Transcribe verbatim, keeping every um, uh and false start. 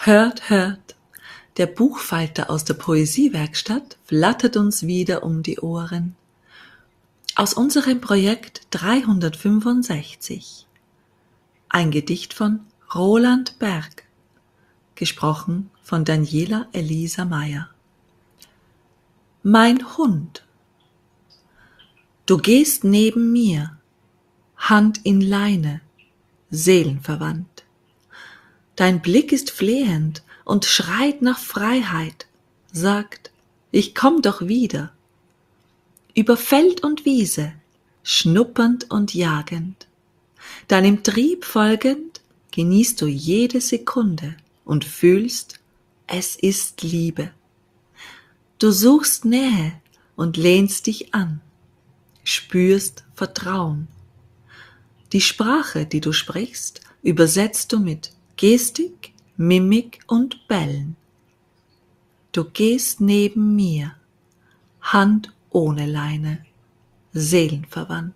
Hört, hört, der Buchfalter aus der Poesiewerkstatt flattert uns wieder um die Ohren. Aus unserem Projekt dreihundertfünfundsechzig. Ein Gedicht von Roland Berg, gesprochen von Daniela Elisa Meyer. Mein Hund. Du gehst neben mir, Hand in Leine, seelenverwandt. Dein Blick ist flehend und schreit nach Freiheit, sagt, ich komm doch wieder. Über Feld und Wiese, schnuppernd und jagend, deinem Trieb folgend, genießt du jede Sekunde und fühlst, es ist Liebe. Du suchst Nähe und lehnst dich an, spürst Vertrauen. Die Sprache, die du sprichst, übersetzt du mit Gestik, Mimik und Bellen. Du gehst neben mir, Hand ohne Leine, seelenverwandt.